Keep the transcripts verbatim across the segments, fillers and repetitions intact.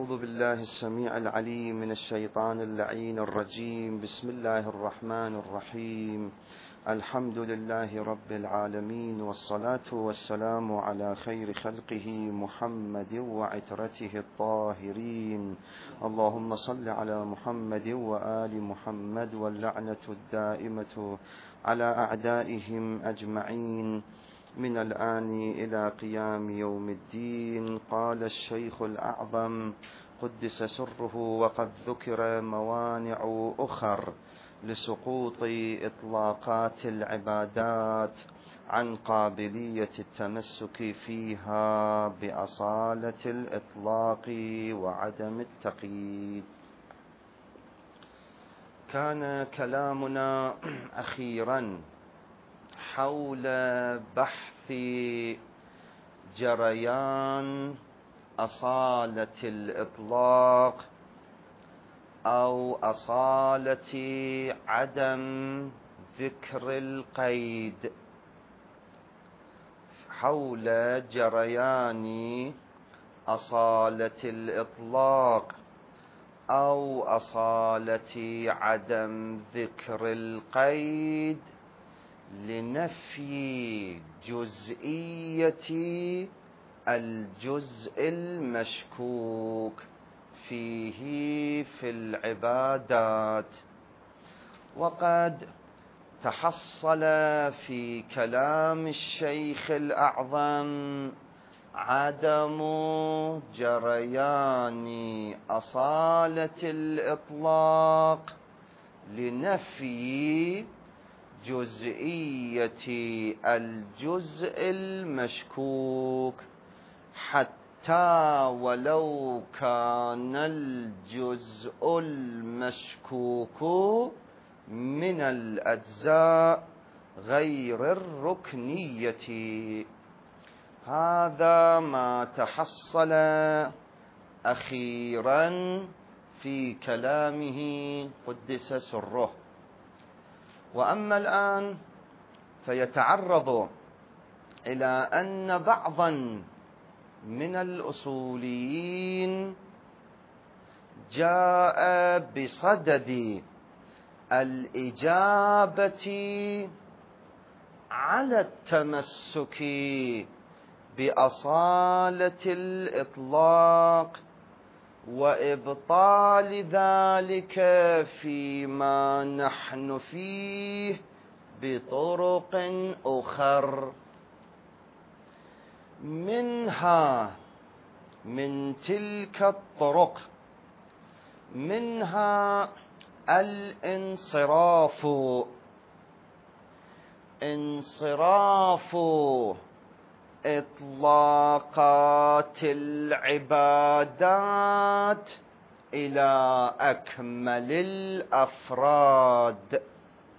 أعوذ بالله السميع العليم من الشيطان اللعين الرجيم. بسم الله الرحمن الرحيم. الحمد لله رب العالمين، والصلاة والسلام على خير خلقه محمد وعترته الطاهرين. اللهم صل على محمد وآل محمد، واللعنة الدائمة على أعدائهم أجمعين من الآن إلى قيام يوم الدين. قال الشيخ الأعظم قدس سره: وقد ذكر موانع أخر لسقوط إطلاقات العبادات عن قابلية التمسك فيها بأصالة الإطلاق وعدم التقييد. كان كلامنا أخيرا حول بحث جريان أصالة الإطلاق أو أصالة عدم ذكر القيد، حول جريان أصالة الإطلاق أو أصالة عدم ذكر القيد لنفي جزئية الجزء المشكوك فيه في العبادات. وقد تحصل في كلام الشيخ الأعظم عدم جريان أصالة الإطلاق لنفي جزئية الجزء المشكوك، حتى ولو كان الجزء المشكوك من الأجزاء غير الركنية. هذا ما تحصل أخيرا في كلامه قدس سره. وأما الآن فيتعرض إلى أن بعضا من الأصوليين جاء بصدد الإجابة على التمسك بأصالة الإطلاق وإبطال ذلك فيما نحن فيه بطرق أخر. منها من تلك الطرق منها الانصراف انصراف إطلاقات العبادات إلى أكمل الأفراد،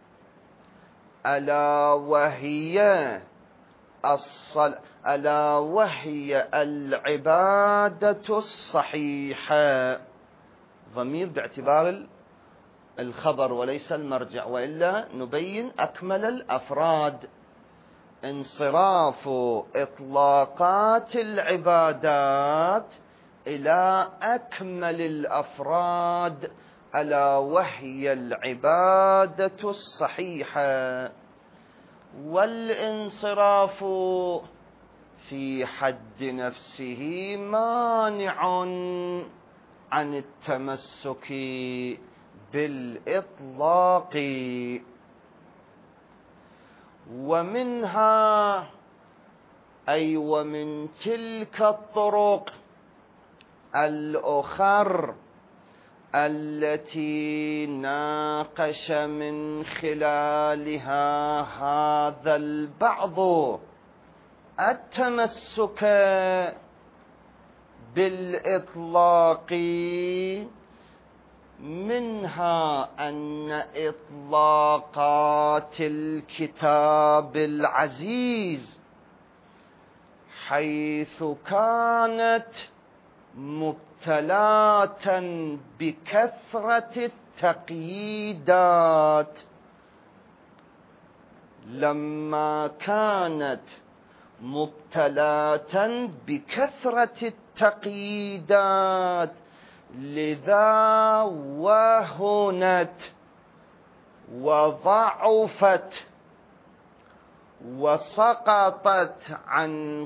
ألا وهي الصل... ألا وهي العبادة الصحيحة. ضمير باعتبار الخبر وليس المرجع، وإلا نبين أكمل الأفراد. انصراف إطلاقات العبادات إلى أكمل الأفراد، ألا وهي العبادة الصحيحة. والانصراف في حد نفسه مانع عن التمسك بالإطلاق. ومنها أي ومن تلك الطرق الأخر التي ناقش من خلالها هذا البعض التمسك بالإطلاق، منها أن إطلاقات الكتاب العزيز حيث كانت مبتلاة بكثرة التقييدات، لما كانت مبتلاة بكثرة التقييدات لذا وهنت وضعفت وسقطت عن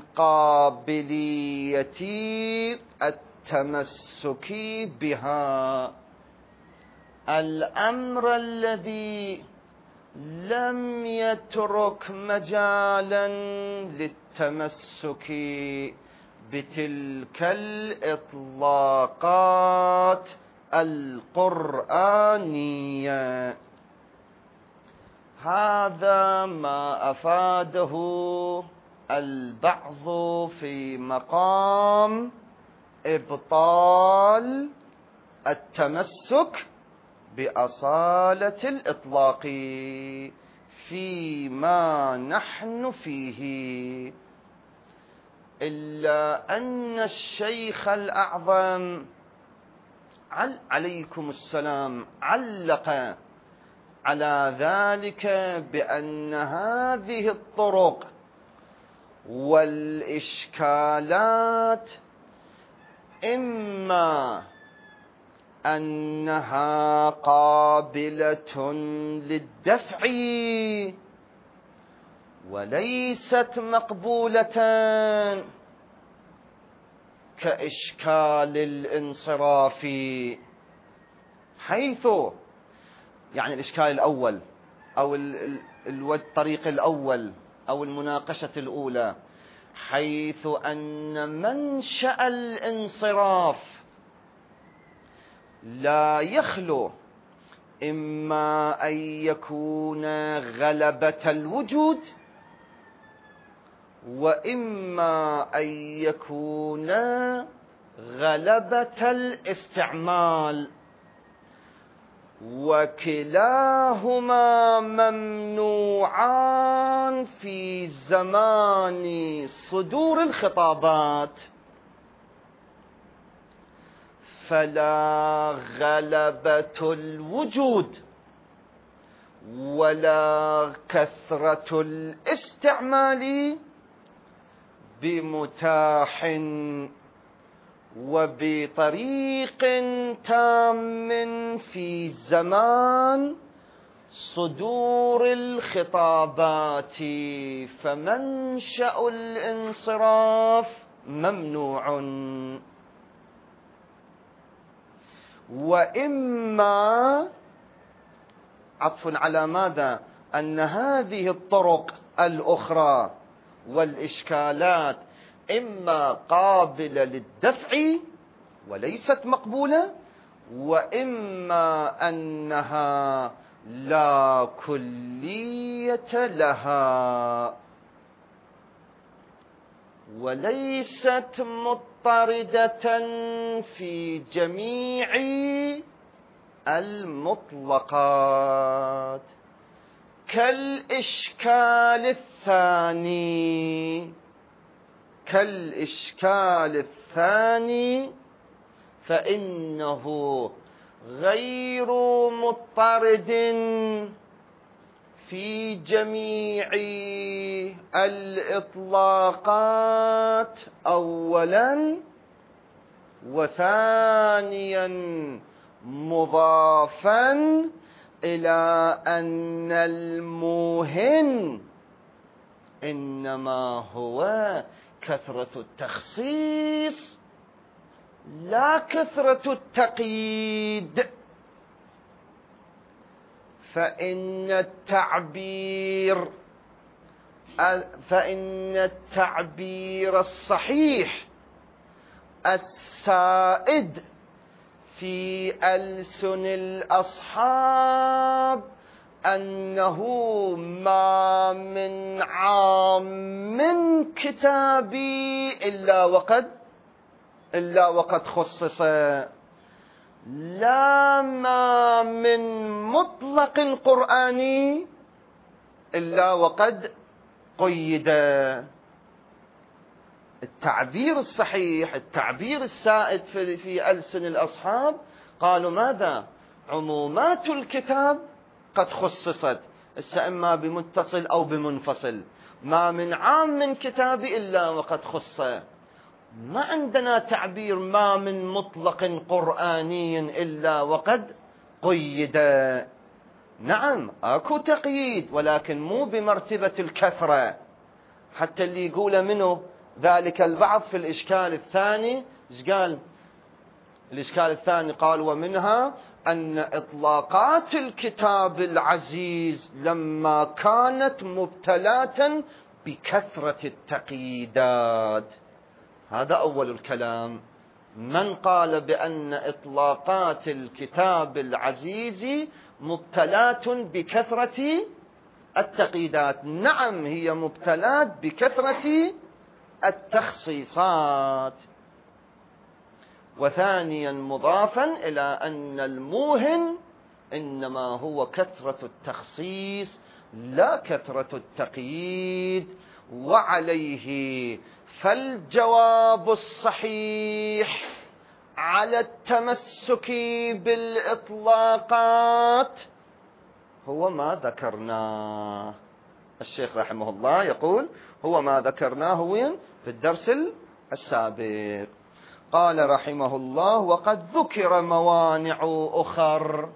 قابلية التمسك بها. الأمر الذي لم يترك مجالا للتمسك بتلك الإطلاقات القرآنية. هذا ما أفاده البعض في مقام إبطال التمسك بأصالة الإطلاق فيما نحن فيه. إلا أن الشيخ الأعظم عليكم السلام علق على ذلك بأن هذه الطرق والإشكالات إما أنها قابلة للدفع وليست مقبولة كإشكال الانصراف، حيث يعني الإشكال الأول أو الطريق الأول أو المناقشة الأولى، حيث أن منشأ الانصراف لا يخلو إما أن يكون غلبة الوجود وإما أن يكون غلبة الاستعمال، وكلاهما ممنوعان في زمان صدور الخطابات. فلا غلبة الوجود ولا كثرة الاستعمال بمتاح وبطريق تام في زمان صدور الخطابات، فمنشأ الانصراف ممنوع. وإما عطف على ماذا؟ أن هذه الطرق الأخرى والإشكالات إما قابلة للدفع وليست مقبولة، وإما أنها لا كلية لها وليست مضطردة في جميع المطلقات. كالإشكال الثاني كالإشكال الثاني فإنه غير مضطرد في جميع الإطلاقات أولا، وثانيا مضافا إلى أن الموهن إنما هو كثرة التخصيص لا كثرة التقييد. فإن التعبير فإن التعبير الصحيح السائد في ألسن الأصحاب أنه ما من عام كتابي إلا وقد إلا وقد خصص، لا ما من مطلق قرآني إلا وقد قيد. التعبير الصحيح، التعبير السائد في, في ألسن الأصحاب، قالوا ماذا؟ عمومات الكتاب قد خصصت، إما بمتصل أو بمنفصل، ما من عام من كتاب إلا وقد خص. ما عندنا تعبير ما من مطلق قرآني إلا وقد قيد. نعم اكو تقييد ولكن مو بمرتبة الكثرة، حتى اللي يقول منه ذلك البعض في الإشكال الثاني. إيش قال الإشكال الثاني؟ قال ومنها أن إطلاقات الكتاب العزيز لما كانت مبتلاة بكثرة التقييدات. هذا أول الكلام. من قال بأن إطلاقات الكتاب العزيز مبتلاة بكثرة التقييدات؟ نعم هي مبتلاة بكثرة التخصيصات. وثانيا مضافا إلى أن الموهن إنما هو كثرة التخصيص لا كثرة التقييد. وعليه فالجواب الصحيح على التمسك بالإطلاقات هو ما ذكرناه. الشيخ رحمه الله يقول هو ما ذكرناه وين؟ في الدرس السابق. قال رحمه الله وقد ذكر موانع أخر.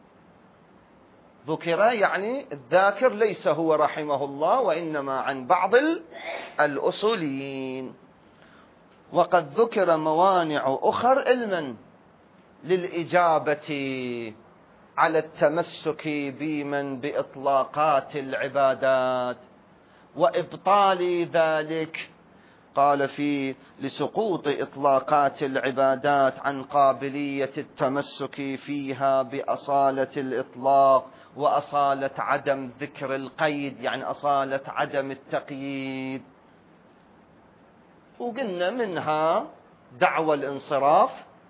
ذكر يعني الذاكر ليس هو رحمه الله وإنما عن بعض الأصوليين. وقد ذكر موانع أخر علما للإجابة على التمسك بمن بإطلاقات العبادات وإبطال ذلك. قال في لسقوط إطلاقات العبادات عن قابلية التمسك فيها بأصالة الإطلاق وأصالة عدم ذكر القيد، يعني أصالة عدم التقييد. وقلنا منها دعوى الانصراف،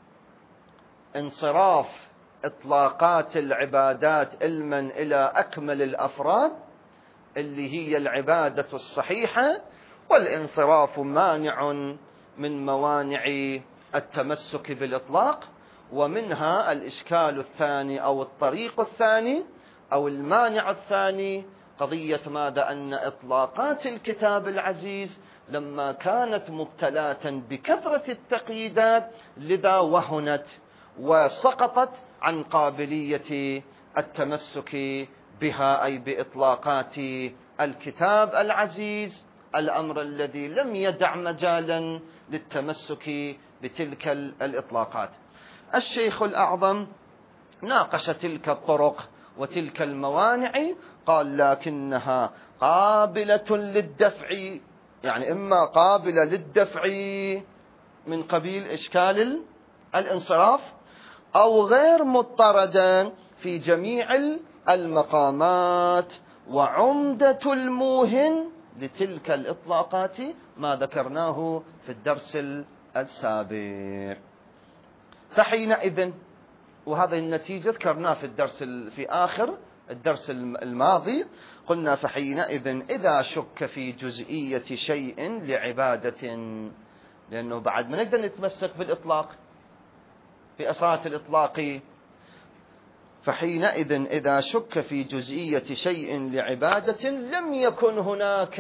انصراف إطلاقات العبادات علما إلى أكمل الأفراد اللي هي العبادة الصحيحة، والانصراف مانع من موانع التمسك بالإطلاق. ومنها الإشكال الثاني أو الطريق الثاني أو المانع الثاني قضية ماذا؟ أن إطلاقات الكتاب العزيز لما كانت مبتلاة بكثرة التقييدات لذا وهنت وسقطت عن قابلية التمسك بها، أي بإطلاقات الكتاب العزيز، الأمر الذي لم يدع مجالا للتمسك بتلك الإطلاقات. الشيخ الأعظم ناقش تلك الطرق وتلك الموانع، قال لكنها قابلة للدفع، يعني إما قابلة للدفع من قبيل إشكال الانصراف أو غير مضطردة في جميع المقامات. وعمدة الموهن لتلك الإطلاقات ما ذكرناه في الدرس السابق. فحينئذ، وهذه النتيجة ذكرناه في الدرس في آخر الدرس الماضي، قلنا فحينئذ إذا شك في جزئية شيء لعبادة، لأنه بعد ما نقدر نتمسك بالإطلاق في أصالة الإطلاق، فحينئذ إذا شك في جزئية شيء لعبادة لم يكن هناك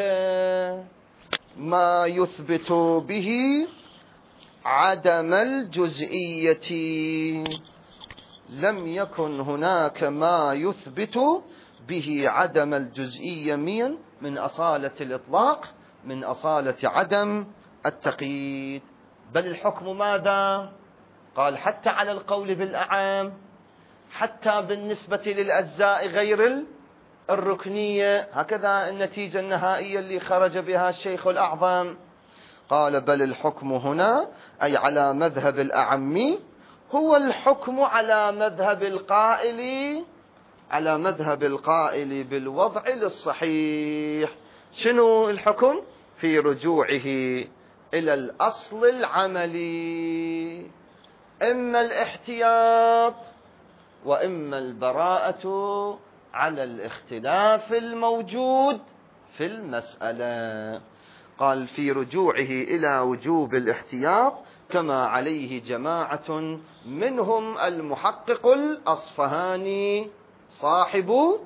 ما يثبت به عدم الجزئية، لم يكن هناك ما يثبت به عدم الجزئية من من أصالة الإطلاق، من أصالة عدم التقييد. بل الحكم ماذا؟ قال حتى على القول بالأعام، حتى بالنسبة للأجزاء غير الركنية. هكذا النتيجة النهائية اللي خرج بها الشيخ الأعظم. قال بل الحكم هنا أي على مذهب الأعمي هو الحكم على مذهب القائل على مذهب القائل بالوضع للصحيح. شنو الحكم؟ في رجوعه إلى الأصل العملي، إما الاحتياط وإما البراءة على الاختلاف الموجود في المسألة. قال في رجوعه إلى وجوب الاحتياط كما عليه جماعة منهم المحقق الأصفهاني صاحب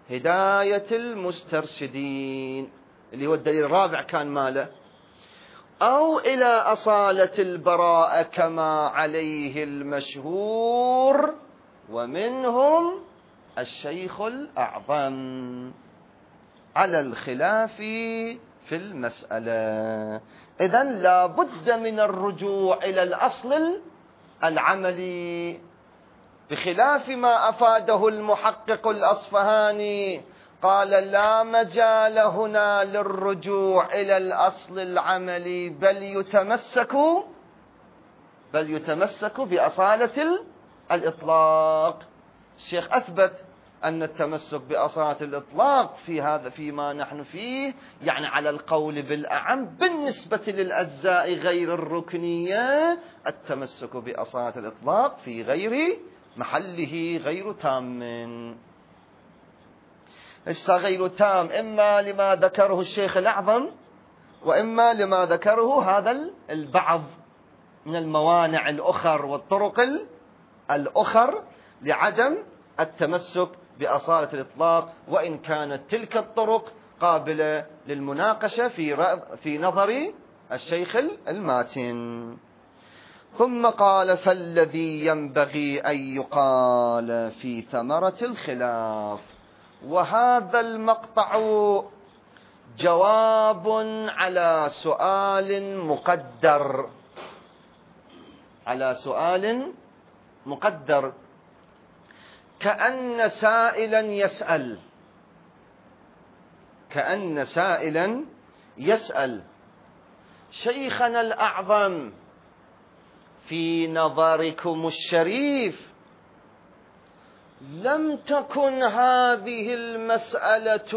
هداية المسترشدين، اللي هو الدليل الرابع كان ماله. أو إلى أصالة البراءة كما عليه المشهور، ومنهم الشيخ الأعظم، على الخلاف في المسألة. إذن لا بد من الرجوع إلى الأصل العملي، بخلاف ما أفاده المحقق الأصفهاني، قال لا مجال هنا للرجوع إلى الأصل العملي، بل يتمسك بل يتمسك بأصالة الإطلاق. الشيخ أثبت أن التمسك بأصالة الإطلاق في هذا فيما نحن فيه يعني على القول بالأعم بالنسبة للأجزاء غير الركنية، التمسك بأصالة الإطلاق في غير محله غير تام. هسه غير تام إما لما ذكره الشيخ الأعظم، وإما لما ذكره هذا البعض من الموانع الأخر والطرق الأخر لعدم التمسك بأصالة الإطلاق، وإن كانت تلك الطرق قابلة للمناقشة في في نظر الشيخ الماتن. ثم قال فالذي ينبغي أن يقال في ثمرة الخلاف، وهذا المقطع جواب على سؤال مقدر على سؤال مقدر كأن سائلا يسأل كأن سائلا يسأل شيخنا الأعظم، في نظركم الشريف لم تكن هذه المسألة،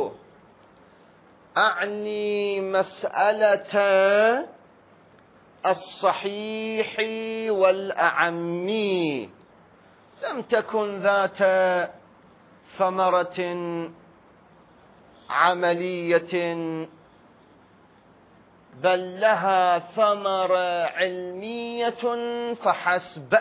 أعني مسألة الصحيح والأعمي، لم تكن ذات ثمرة عملية، بل لها ثمرة علمية فحسب.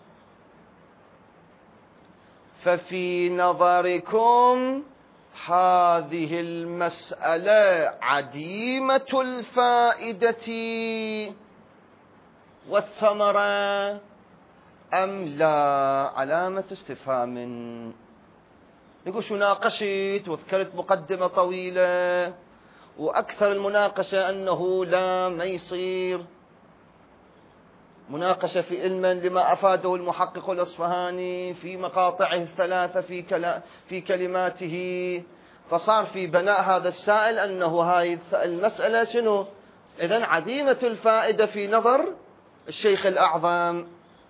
ففي نظركم هذه المسألة عديمة الفائدة والثمرة أم لا؟ علامة استفهام. يقول شو ناقشت وذكرت مقدمة طويلة، وأكثر المناقشة أنه لا ما يصير مناقشة في علما لما أفاده المحقق الأصفهاني في مقاطعه الثلاثة في, كلا في كلماته، فصار في بناء هذا السائل أنه هاي المسألة شنو؟ إذن عديمة الفائدة في نظر الشيخ الأعظم.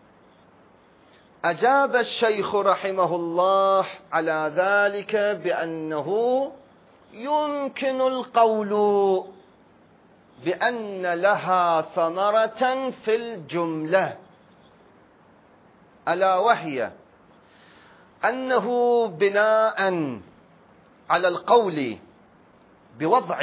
أجاب الشيخ رحمه الله على ذلك بأنه يمكن القول بأن لها ثمرة في الجملة، ألا وهي أنه بناء على القول بوضع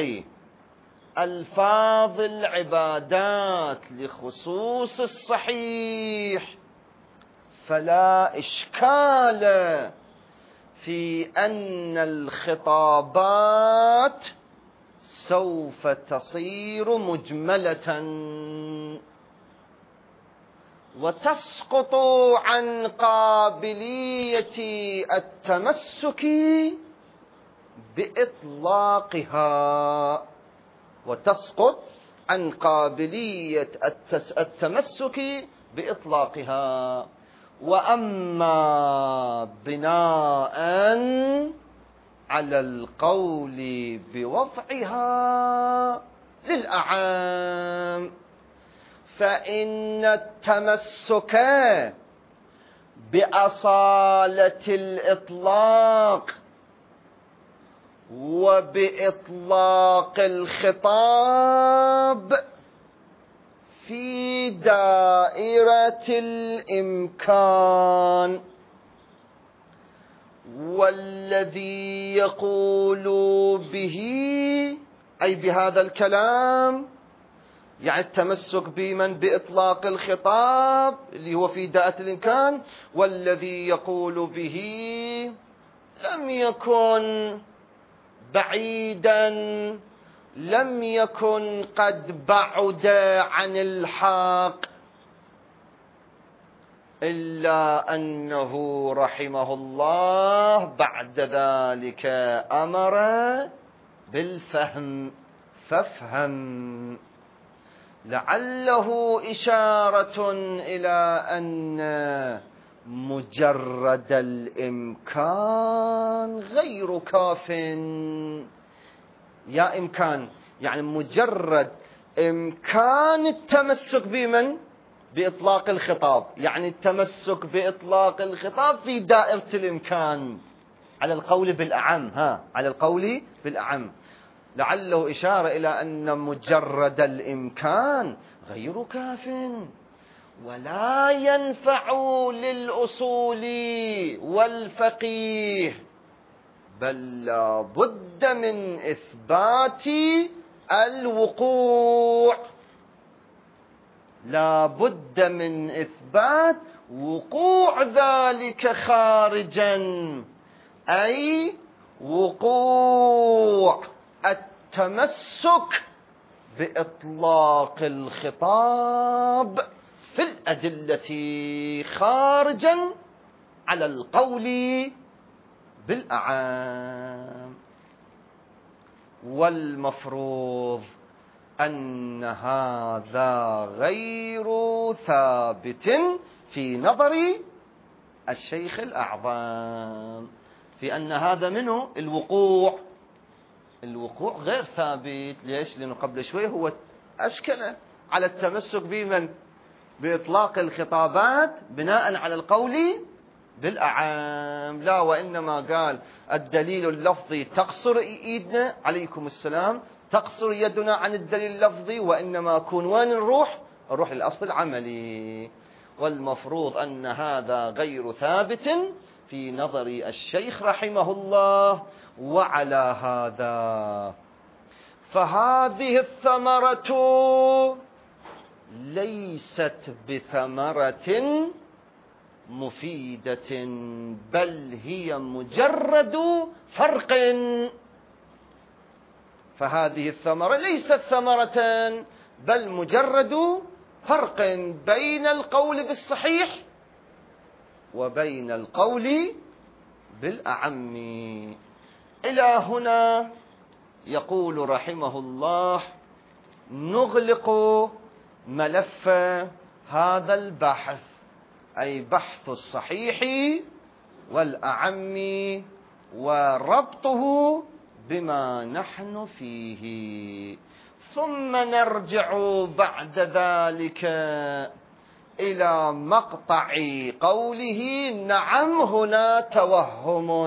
ألفاظ العبادات لخصوص الصحيح، فلا إشكال في أن الخطابات سوف تصير مجملة وتسقط عن قابلية التمسك بإطلاقها وتسقط عن قابلية التمسك بإطلاقها. وأما بناء على القول بوضعها للأعام، فإن التمسك بأصالة الإطلاق وبإطلاق الخطاب في دائرة الإمكان، والذي يقول به أي بهذا الكلام يعني التمسك بمن بإطلاق الخطاب اللي هو في دائرة الإمكان، والذي يقول به لم يكن بعيدا لم يكن قد بعد عن الحق، إلا أنه رحمه الله بعد ذلك أمر بالفهم، فافهم، لعله إشارة إلى أن مجرد الإمكان غير كاف. يا إمكان يعني مجرد إمكان التمسك بمن؟ بإطلاق الخطاب، يعني التمسك بإطلاق الخطاب في دائرة الإمكان على القول بالأعم، ها على القول بالأعم، لعله إشارة إلى أن مجرد الإمكان غير كاف، ولا ينفع للأصولي والفقيه، بل لا بد من إثبات الوقوع، لا بد من إثبات وقوع ذلك خارجا، أي وقوع التمسك بإطلاق الخطاب في الأدلة خارجا على القول بالأعام. والمفروض أن هذا غير ثابت في نظر الشيخ الأعظم، في أن هذا منه الوقوع، الوقوع غير ثابت. ليش؟ لأنه قبل شوي هو أشكل على التمسك بمن؟ بإطلاق الخطابات بناء على القول بالأعام، لا، وإنما قال الدليل اللفظي تقصر إيدنا، عليكم السلام، تقصر يدنا عن الدليل اللفظي، وإنما كون وين نروح؟ نروح للأصل العملي. والمفروض أن هذا غير ثابت في نظر الشيخ رحمه الله. وعلى هذا فهذه الثمرة ليست بثمرة مفيدة، بل هي مجرد فرق. فهذه الثمرة ليست ثمرة، بل مجرد فرق بين القول بالصحيح وبين القول بالأعم. إلى هنا يقول رحمه الله: نغلق ملف هذا البحث، أي بحث الصحيح والأعم وربطه بما نحن فيه، ثم نرجع بعد ذلك إلى مقطع قوله: نعم هنا توهم،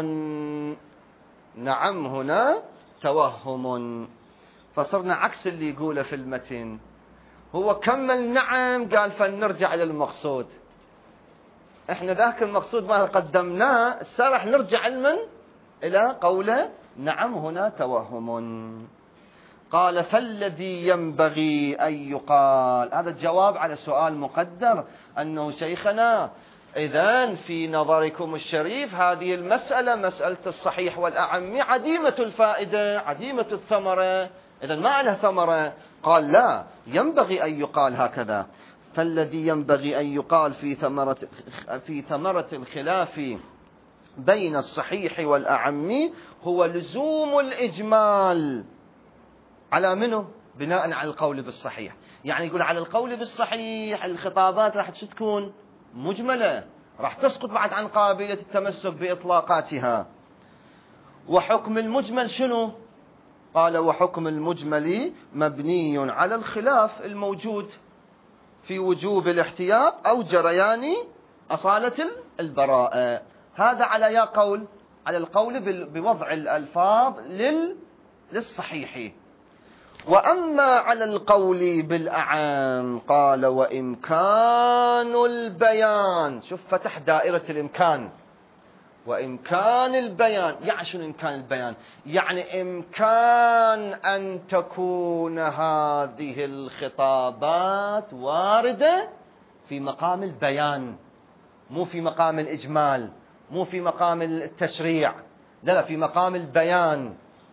نعم هنا توهم. فصرنا عكس اللي يقوله في المتن، هو كمل نعم قال فلنرجع إلى المقصود، احنا ذاك المقصود ما قدمناه، سارح نرجع المن إلى قوله نعم هنا توهم. قال: فالذي ينبغي أن يقال، هذا الجواب على سؤال مقدر، أنه شيخنا إذن في نظركم الشريف هذه المسألة، مسألة الصحيح والأعم، عديمة الفائدة عديمة الثمرة، إذن ما لها ثمرة. قال: لا، ينبغي أن يقال هكذا. فالذي ينبغي أن يقال في ثمرة, في ثمرة الخلاف بين الصحيح والأعم هو لزوم الإجمال على منه؟ بناء على القول بالصحيح. يعني يقول على القول بالصحيح الخطابات راح تكون مجملة، راح تسقط بعد عن قابلية التمسك بإطلاقاتها. وحكم المجمل شنو؟ قال: وحكم المجمل مبني على الخلاف الموجود في وجوب الاحتياط أو جريان أصالة البراءة. هذا على يا قول، على القول بوضع الألفاظ للصحيح. وأما على القول بالأعام قال: وإمكان البيان. شوف فتح دائرة الإمكان، وإمكان البيان. يعني شنو إمكان البيان؟ يعني إمكان أن تكون هذه الخطابات واردة في مقام البيان، مو في مقام الإجمال، مو في مقام التشريع، لا لا، في مقام البيان.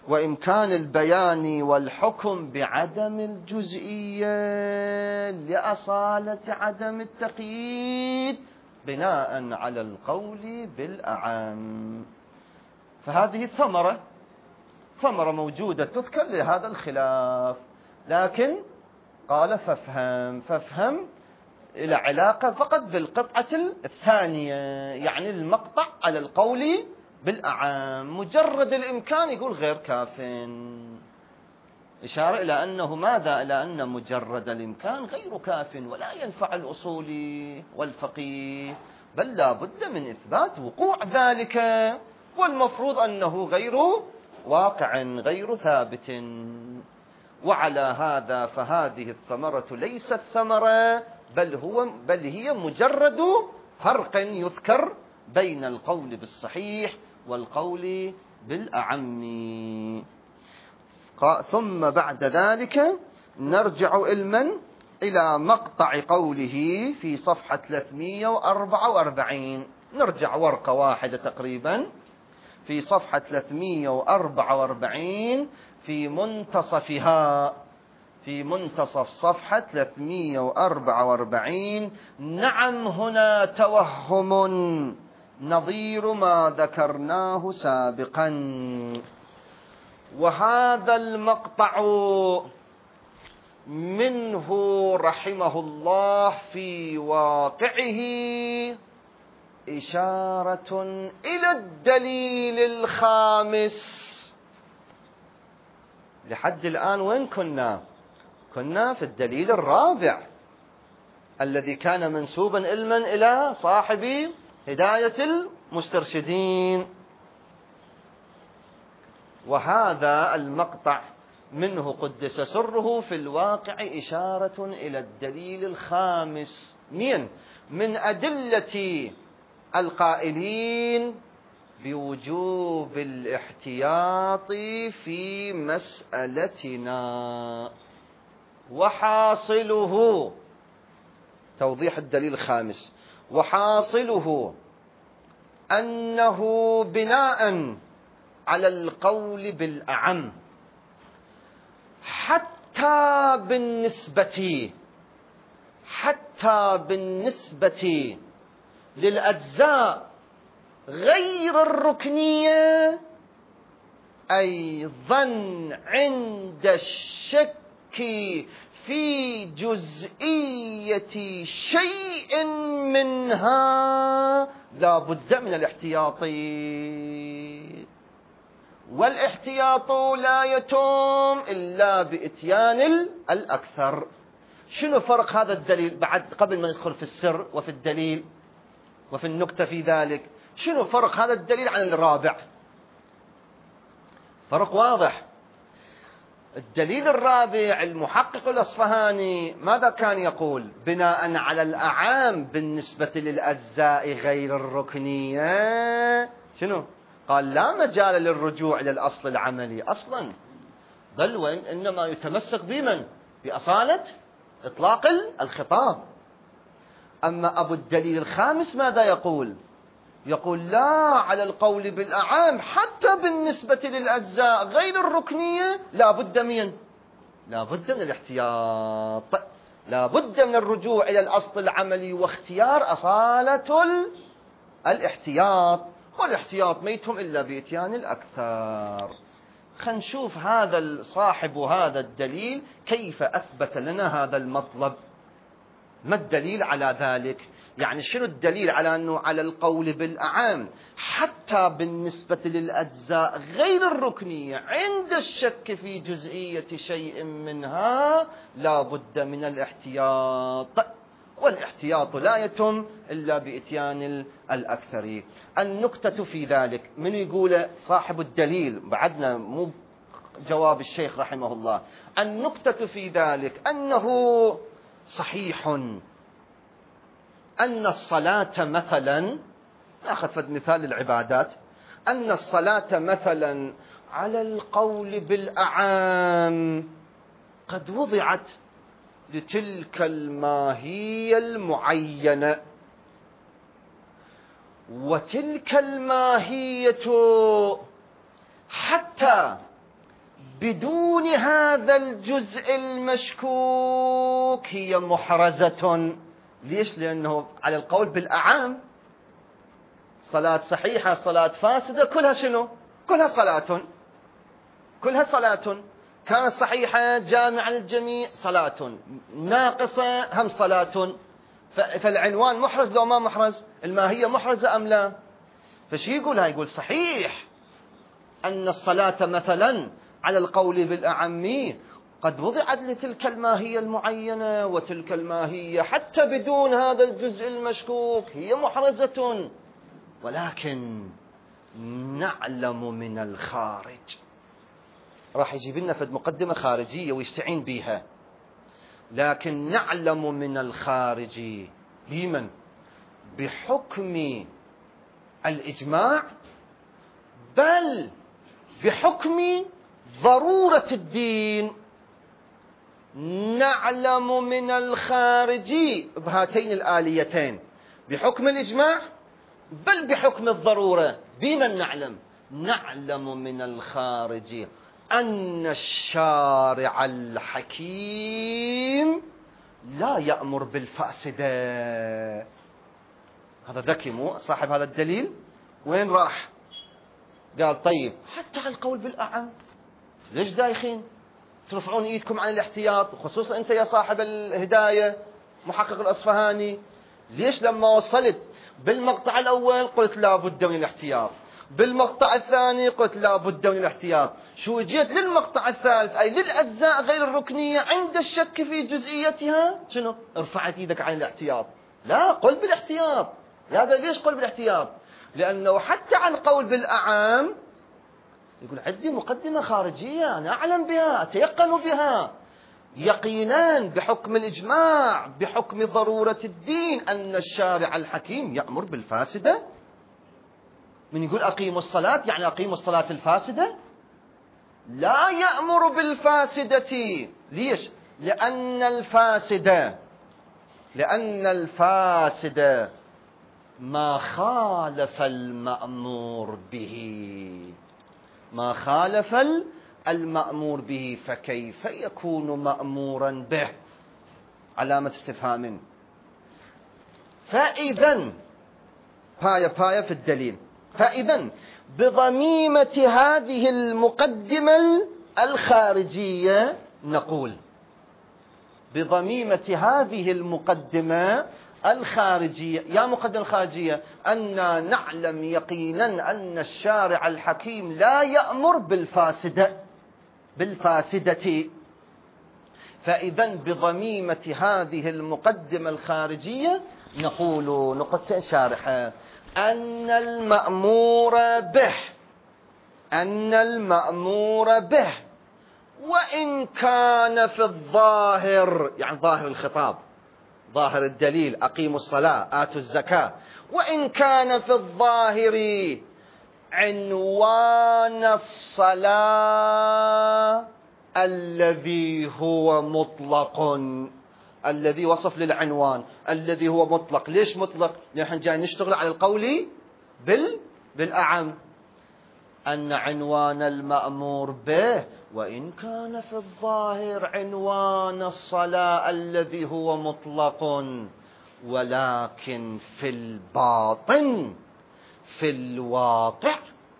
وإمكان البيان والحكم بعدم الجزئية لأصالة عدم التقييد بناء على القول بالأعم. فهذه ثمرة ثمرة موجودة تذكر لهذا الخلاف، لكن قال فافهم فافهم إلى علاقة فقط بالقطعة الثانية، يعني المقطع على القول بالأعام. مجرد الإمكان يقول غير كاف، إشارة إلى أنه ماذا؟ إلى أن مجرد الإمكان غير كاف ولا ينفع الأصولي والفقيه، بل لا بد من إثبات وقوع ذلك، والمفروض أنه غير واقع غير ثابت. وعلى هذا فهذه الثمرة ليست ثمرة، بل هو بل هي مجرد فرق يذكر بين القول بالصحيح والقول بالأعم. ثم بعد ذلك نرجع علما إلى مقطع قوله في صفحة ثلاثمئة وأربعة وأربعين. نرجع ورقة واحدة تقريبا في صفحة ثلاثمئة وأربعة وأربعين في منتصفها، في منتصف صفحة ثلاثمئة وأربعة وأربعين. نعم هنا توهم نظير ما ذكرناه سابقا، وهذا المقطع منه رحمه الله في واقعه إشارة إلى الدليل الخامس. لحد الآن وين كنا؟ كنا في الدليل الرابع الذي كان منسوبا علما إلى صاحب هداية المسترشدين، وهذا المقطع منه قدس سره في الواقع إشارة إلى الدليل الخامس من من أدلة القائلين بوجوب الاحتياط في مسألتنا. وحاصله توضيح الدليل الخامس، وحاصله أنه بناء على القول بالأعم حتى بالنسبة حتى بالنسبة للأجزاء غير الركنية، أيضا عند الشك في جزئية شيء منها لا بد من الاحتياط، والاحتياط لا يتم إلا بإتيان الأكثر. شنو فرق هذا الدليل بعد قبل ما ندخل في السر وفي الدليل وفي النكتة في ذلك؟ شنو فرق هذا الدليل عن الرابع؟ فرق واضح. الدليل الرابع المحقق الأصفهاني ماذا كان يقول؟ بناء على الأعام بالنسبة للأجزاء غير الركنية شنو؟ قال لا مجال للرجوع إلى الأصل العملي أصلا، بل وإن إنما يتمسك بمن؟ بأصالة إطلاق الخطاب. أما أبو الدليل الخامس ماذا يقول؟ يقول لا، على القول بالأعام حتى بالنسبة للأجزاء غير الركنية لا بد من لا بد من الاحتياط، لا بد من الرجوع إلى الأصل العملي واختيار أصالة الاحتياط، والاحتياط ما يتم إلا بإتيان الأكثر. خلينا نشوف هذا صاحب هذا الدليل كيف أثبت لنا هذا المطلب. ما الدليل على ذلك؟ يعني شنو الدليل على أنه على القول بالأعام حتى بالنسبة للأجزاء غير الركنية عند الشك في جزئية شيء منها لا بد من الاحتياط، والاحتياط لا يتم إلا بإتيان الأكثر. النكتة في ذلك من يقول صاحب الدليل، بعدنا مو جواب الشيخ رحمه الله، النكتة في ذلك أنه صحيح أن الصلاة مثلا، نأخذ مثال العبادات، أن الصلاة مثلا على القول بالأعام قد وضعت لتلك الماهية المعينة، وتلك الماهية حتى بدون هذا الجزء المشكوك هي محرزة. ليش؟ لأنه على القول بالأعام صلاة صحيحة صلاة فاسدة كلها شنو؟ كلها صلاة، كلها صلاة، كانت صحيحة جامعة للجميع صلاة، ناقصة هم صلاة. فالعنوان محرز لو ما محرز؟ الماهية محرزة أم لا؟ فشي يقول؟ هاي يقول صحيح أن الصلاة مثلا على القول بالأعمي قد وضعت لتلك الماهية المعينة، وتلك الماهية حتى بدون هذا الجزء المشكوك هي محرزة، ولكن نعلم من الخارج. راح يجيب لنا فد مقدمة خارجية ويستعين بها، لكن نعلم من الخارج بمن؟ بحكم الإجماع، بل بحكم ضرورة الدين. نعلم من الخارج بهاتين الآليتين، بحكم الإجماع بل بحكم الضرورة. بمن نعلم؟ نعلم من الخارج أن الشارع الحكيم لا يأمر بالفاسدة. هذا ذكي مو صاحب هذا الدليل؟ وين راح؟ قال طيب حتى على القول بالأعم ليش دايخين ترفعون ايدكم عن الاحتياط؟ وخصوصا انت يا صاحب الهداية محقق الأصفهاني، ليش لما وصلت بالمقطع الأول قلت لا بد من الاحتياط، بالمقطع الثاني قلت لا بد من الاحتياط، شو جيت للمقطع الثالث أي للأجزاء غير الركنية عند الشك في جزئيتها شنو؟ ارفعت ايدك عن الاحتياط؟ لا، قل بالاحتياط. هذا ليش قل بالاحتياط؟ لأنه حتى على القول بالأعام يقول عندي مقدمة خارجية أنا أعلم بها أتيقن بها يقينا بحكم الإجماع بحكم ضرورة الدين أن الشارع الحكيم يأمر بالفاسدة. من يقول أقيموا الصلاة يعني أقيموا الصلاة الفاسدة؟ لا يأمر بالفاسدة. ليش؟ لأن الفاسدة لأن الفاسدة ما خالف المأمور به، ما خالف المأمور به، فكيف يكون مأمورا به؟ علامة استفهام. فإذا باية باية في الدليل، فإذا بضميمة هذه المقدمة الخارجية نقول بضميمة هذه المقدمة الخارجية يا مقدمة الخارجية أن نعلم يقينا أن الشارع الحكيم لا يأمر بالفاسدة بالفاسدة فإذا بضميمة هذه المقدمة الخارجية نقول نقطة شارحة أن المأمور به أن المأمور به وإن كان في الظاهر يعني ظاهر الخطاب ظاهر الدليل أقيموا الصلاة آتوا الزكاة، وإن كان في الظاهر عنوان الصلاة الذي هو مطلق، الذي وصف للعنوان الذي هو مطلق. ليش مطلق؟ نحن جاي نشتغل على القول بال بالأعم أن عنوان المأمور به وإن كان في الظاهر عنوان الصلاة الذي هو مطلق، ولكن في الباطن في الواقع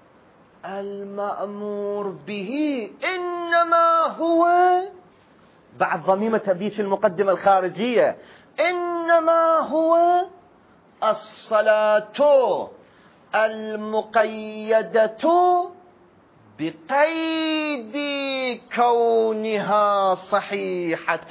المأمور به إنما هو بعد ضميمة تبديش المقدمة الخارجية إنما هو الصلاة المقيدة بقيد كونها صحيحة،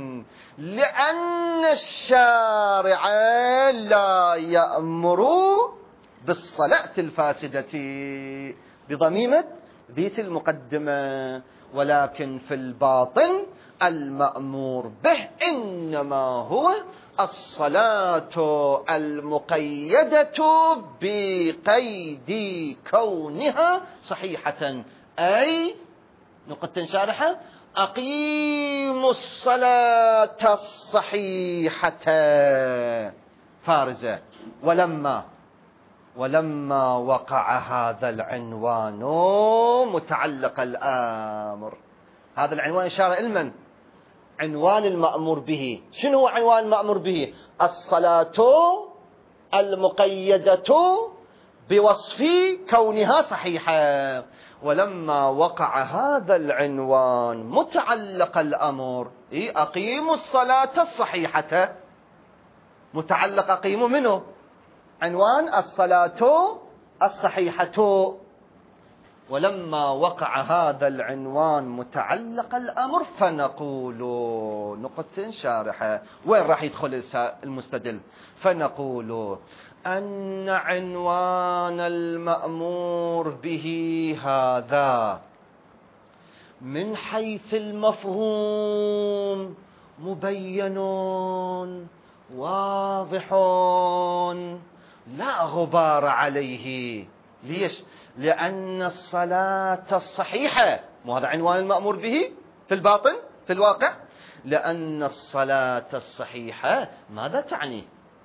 لأن الشارع لا يأمر بالصلاة الفاسدة بضميمة بيت المقدمة، ولكن في الباطن المأمور به إنما هو الصلاة المقيدة بقيد كونها صحيحة، أي نقطة شارحة أقيموا الصلاة الصحيحة فارزة. ولما ولما وقع هذا العنوان متعلق الأمر. هذا العنوان إشارة إلمن؟ عنوان المأمور به. شنو هو عنوان المأمور به؟ الصلاة المقيدة بوصف كونها صحيحة. ولما وقع هذا العنوان متعلق الأمر، إيه؟ أقيموا الصلاة الصحيحة، متعلق أقيموا منه عنوان الصلاة الصحيحة. ولما وقع هذا العنوان متعلق الأمر فنقول، نقطة شارحة، وين راح يدخل المستدل؟ فنقول أن عنوان المأمور به هذا من حيث المفهوم مبين واضح لا غبار عليه. ليش؟ لأن الصلاة الصحيحة، مو هذا عنوان المأمور به في الباطن في الواقع، لأن الصلاة الصحيحة ماذا تعني؟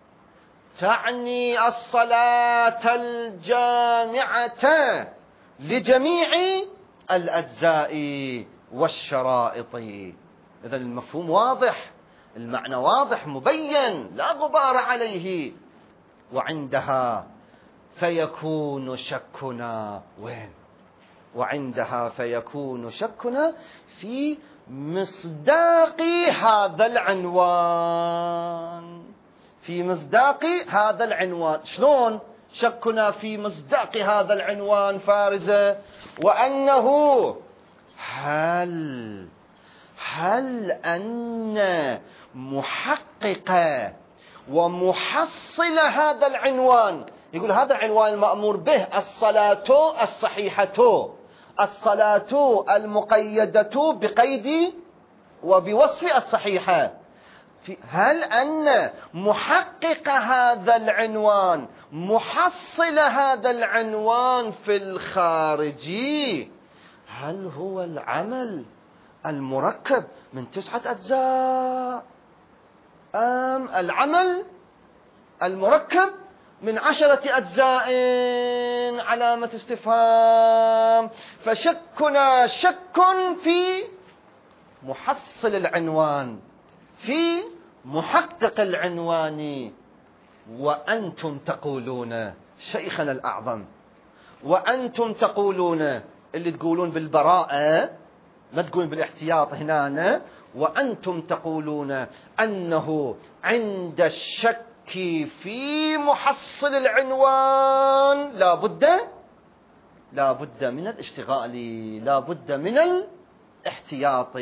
تعني الصلاة الجامعة لجميع الأجزاء والشرائط. إذن المفهوم واضح، المعنى واضح مبين لا غبار عليه. وعندها فيكون شكنا وين؟ وعندها فيكون شكنا في مصداق هذا العنوان، في مصداق هذا العنوان. شلون شكنا في مصداق هذا العنوان فارزة؟ وأنه هل هل أن محقق ومحصل هذا العنوان، يقول هذا العنوان المأمور به الصلاة الصحيحة، الصلاة المقيدة بقيد وبوصف الصحيحة، هل أن محقق هذا العنوان محصل هذا العنوان في الخارجي هل هو العمل المركب من تسعة أجزاء أم العمل المركب من عشرة أجزاء؟ علامة استفهام. فشكنا شك في محصل العنوان، في محقق العنوان. وأنتم تقولون، شيخنا الأعظم، وأنتم تقولون، اللي تقولون بالبراءة ما تقولون بالاحتياط هنا، وأنتم تقولون أنه عند الشك في محصل العنوان لا بد لا بد من الاشتغال، لا بد من الاحتياط.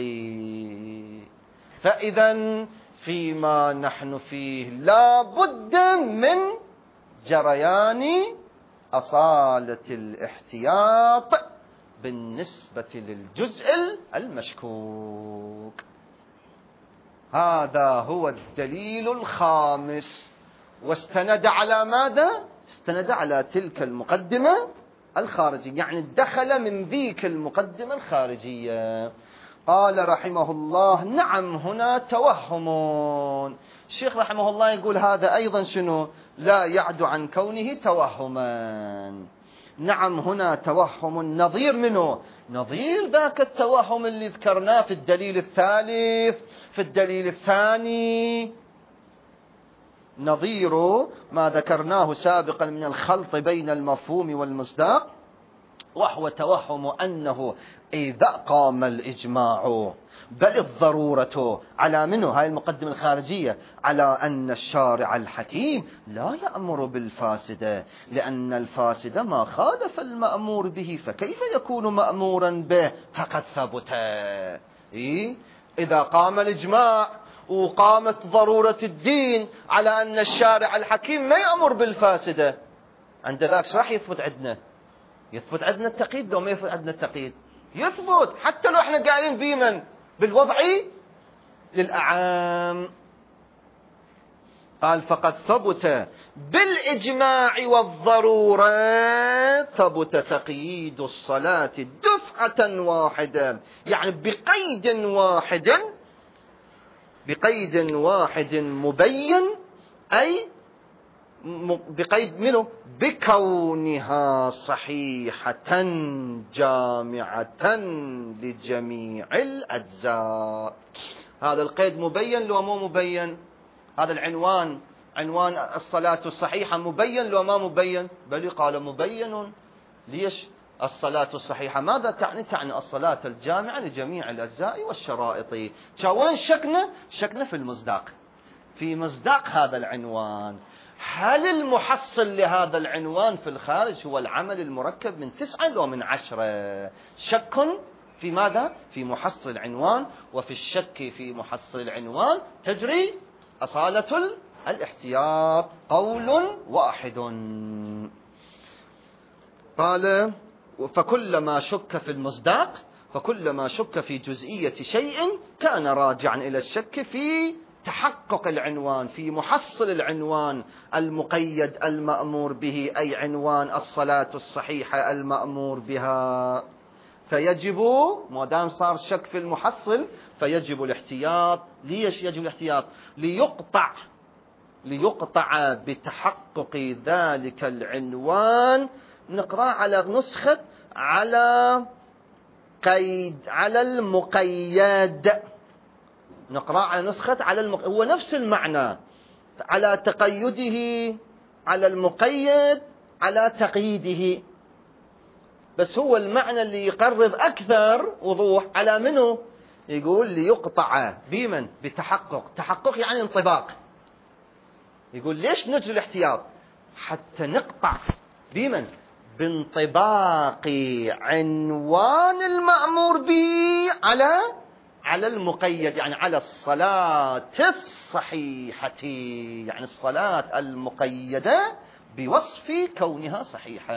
فإذا فيما نحن فيه لا بد من جريان أصالة الاحتياط بالنسبة للجزء المشكوك. هذا هو الدليل الخامس. واستند على ماذا؟ استند على تلك المقدمة الخارجية، يعني دخل من ذيك المقدمة الخارجية. قال رحمه الله نعم هنا توهم. الشيخ رحمه الله يقول هذا أيضا شنو؟ لا يعد عن كونه توهما. نعم هنا توهم نظير منه، نظير ذاك التوهم اللي ذكرناه في الدليل الثالث، في الدليل الثاني، نظير ما ذكرناه سابقا من الخلط بين المفهوم والمصداق، وهو توهم أنه إذا قام الإجماع بل الضرورة على منه، هاي المقدمة الخارجية، على أن الشارع الحكيم لا يأمر بالفاسدة، لأن الفاسد ما خالف المأمور به، فكيف يكون مأمورا به؟ فقد ثبت. إيه؟ إذا قام الإجماع وقامت ضرورة الدين على أن الشارع الحكيم ما يأمر بالفاسدة، عند ذاك راح يثبت عندنا؟ يثبت عندنا التقييد لو ما يثبت عندنا التقييد؟ يثبت، حتى لو احنا قاعدين بمن بالوضع للأعام. قال فقد ثبت بالإجماع والضرورة، ثبت تقييد الصلاة دفعة واحدة، يعني بقيد واحد، بقيد واحد مبين، أي بقيد منه بكونها صحيحة جامعة لجميع الأجزاء. هذا القيد مبين لو مو مبين؟ هذا العنوان عنوان الصلاة الصحيحة مبين لو ما مبين؟ بل قال مبين. ليش الصلاة الصحيحة؟ ماذا تعني؟ تعني الصلاة الجامعة لجميع الأجزاء والشرائط. وين شكنا؟ شكنا في المصداق، في مصداق هذا العنوان. هل المحصل لهذا العنوان في الخارج هو العمل المركب من تسعة أو من عشرة؟ شك في ماذا؟ في محصل العنوان، وفي الشك في محصل العنوان تجري أصالة الاحتياط. قول واحد. قال فكلما شك في المصداق فكلما شك في جزئية شيء كان راجعا إلى الشك في تحقق العنوان، في محصل العنوان المقيد المأمور به، أي عنوان الصلاة الصحيحة المأمور بها. فيجب ما دام صار شك في المحصل فيجب الاحتياط. ليش يجب الاحتياط؟ ليقطع ليقطع بتحقق ذلك العنوان. نقرأ على نسخة على قيد على المقيد، نقرأ على نسخة على المق... هو نفس المعنى، على تقيده، على المقيد، على تقييده، بس هو المعنى اللي يقرب أكثر وضوح على منه. يقول ليقطع بمن؟ بتحقق. تحقق يعني انطباق. يقول ليش نجري الاحتياط؟ حتى نقطع بمن؟ بانطباق عنوان المأمور به على على المقيد، يعني على الصلاة الصحيحة، يعني الصلاة المقيدة بوصف كونها صحيحة،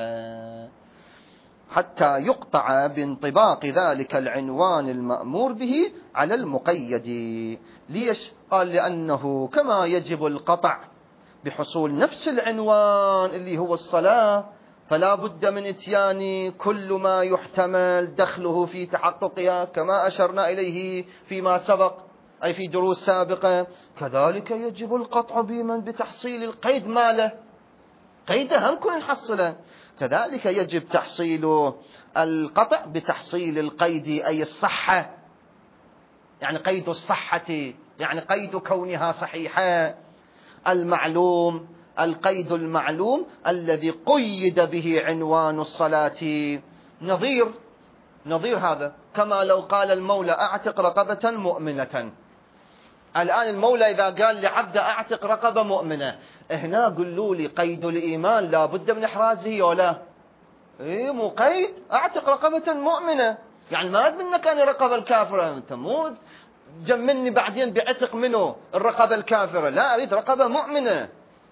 حتى يقطع بانطباق ذلك العنوان المأمور به على المقيد. ليش؟ قال لأنه كما يجب القطع بحصول نفس العنوان اللي هو الصلاة، فلا بد من اتيان كل ما يحتمل دخله في تحققها كما أشرنا إليه فيما سبق، أي في دروس سابقة. كذلك يجب القطع بمن؟ بتحصيل القيد ماله، قيده هم كل نحصله. كذلك يجب تحصيل القطع بتحصيل القيد، أي الصحة، يعني قيد الصحة، يعني قيد كونها صحيحة. المعلوم، القيد المعلوم الذي قيد به عنوان الصلاة، نظير نظير هذا، كما لو قال المولى أعتق رقبة مؤمنة. الآن المولى إذا قال لعبد أعتق رقبة مؤمنة، هنا قلوا لي قيد الإيمان لا بد من إحرازه ولا؟ إيه مو قيد، أعتق رقبة مؤمنة، يعني ما أريد منك أنا رقبة الكافرة، أنت مو جمني بعدين بعتق منه الرقبة الكافرة، لا أريد رقبة مؤمنة.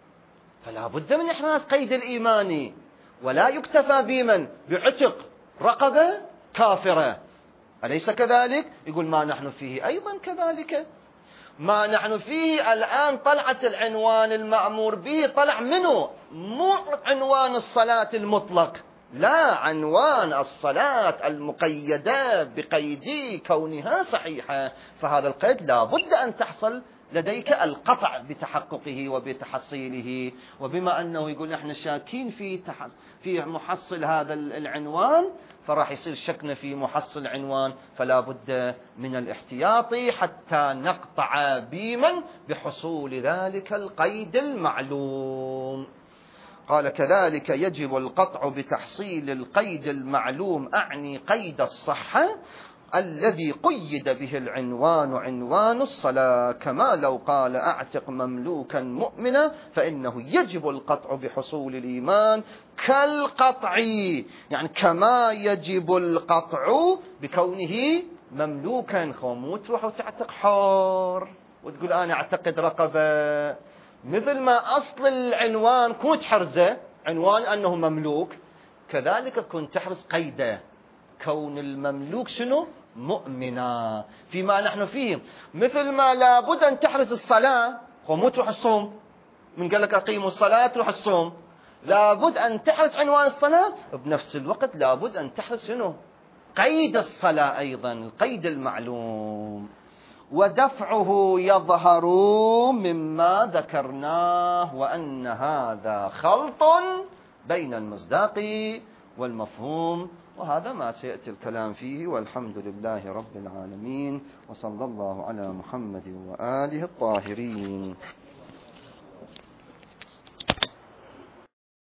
فلا بد من إحراز قيد الإيمان، ولا يكتفى بمن؟ بعتق رقبة كافرة، أليس كذلك؟ يقول ما نحن فيه أيضا كذلك. ما نحن فيه الآن طلعت العنوان المأمور به، طلع منه مو عنوان الصلاة المطلق، لا، عنوان الصلاة المقيدة بقيد كونها صحيحة. فهذا القيد لا بد أن تحصل لديك القطع بتحققه وبتحصيله. وبما أنه يقول نحن شاكين في في محصل هذا العنوان، فراح يصير شكنا في محصل العنوان، فلا بد من الاحتياط حتى نقطع بمن؟ بحصول ذلك القيد المعلوم. قال كذلك يجب القطع بتحصيل القيد المعلوم، أعني قيد الصحة الذي قيد به العنوان عنوان الصلاة، كما لو قال أعتق مملوكا مؤمنا، فإنه يجب القطع بحصول الإيمان كالقطع، يعني كما يجب القطع بكونه مملوكا. مو تروح وتعتق حر وتقول أنا أعتقد رقبة، مثل ما أصل العنوان كنت حرزه عنوان أنه مملوك، كذلك كنت تحرز قيده كون المملوك شنو؟ مؤمنا. فيما نحن فيه مثل ما لابد أن تحرز الصلاة، ومو تروح الصوم، من قال لك أقيموا الصلاة تروح الصوم، لابد أن تحرز عنوان الصلاة، بنفس الوقت لابد أن تحرز شنو؟ قيد الصلاة أيضا، القيد المعلوم. ودفعه يظهر مما ذكرناه، وأن هذا خلط بين المصداق والمفهوم، وهذا ما سيأتي الكلام فيه. والحمد لله رب العالمين، وصلى الله على محمد وآله الطاهرين.